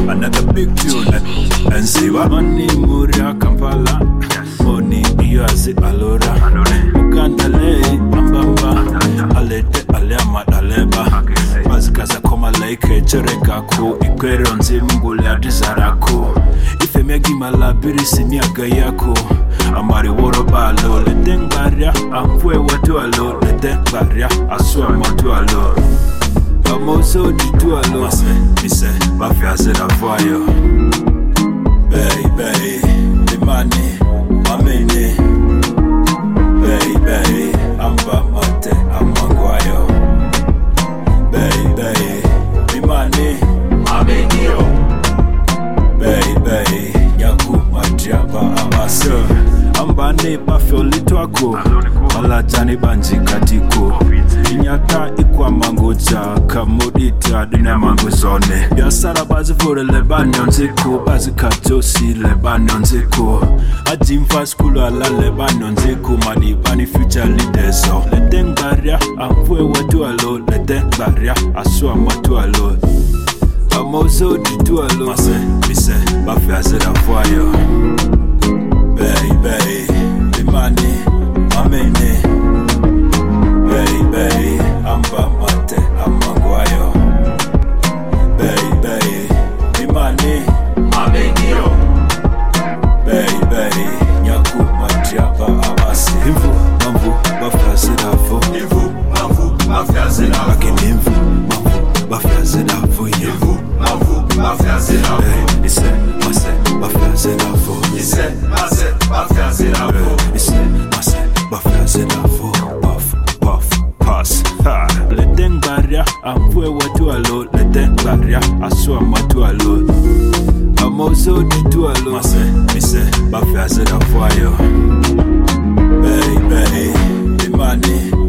another big tune. And say what money Muria Kampala, money Biazi Alora, Mugandale, Ambamba, Alete Alema Aleba, Bazikaza Koma Lake, Cheregaku, Ikweronzi Mungule Adizarako, Ifemegi Malabiri Simiaga Yako, Amari Worobalo, Ledengaria, Ampwe Watualo, Ledengaria, Aswa Matualo. Amoso Ditualo, Misse, Bafiaze la Voyo. Baby, the money, Mamene. Baby, Amba Mate, Amanguayo. Baby, the money, Mamenio. Baby, Yaku Matiaba Amasa. Ambane Bafio Lituako, Malajani Banji Katiko. Inyata ikwa mangocha, kamodita dina mangozone. Biasara bazi for Lebanon zeko, bazi katosi Lebanon zeko. Ajimfa skulu ala Lebanon zeko, madibani future leaders so. Leten baria, amfwe watu alo, leten baria, aswa matu alo. Amozo ditu alo, Misse, bafi azera voyo. Baby, the money, Mamene. Baby, Amba Mate, Amanguayo. Baby, the money, Amenio. Baby, Nyaku Matiaba Amasi. Hivu, Mambu, Bafiazidavo. Hivu, Mambu, Bafiazidavo. Akinimvu, Mambu, Bafiazidavo. Hivu, Mambu, Bafiazidavo. Ise, Mase, Bafiazidavo. Ise, Mase, Bafiazidavo. Ise, Mase, Bafiazidavo. Leten baria, amfwe watu alo, leten baria, aswa matu alo. Amozo ditu alo, Misse, bafi azera voyo. Baby, the money.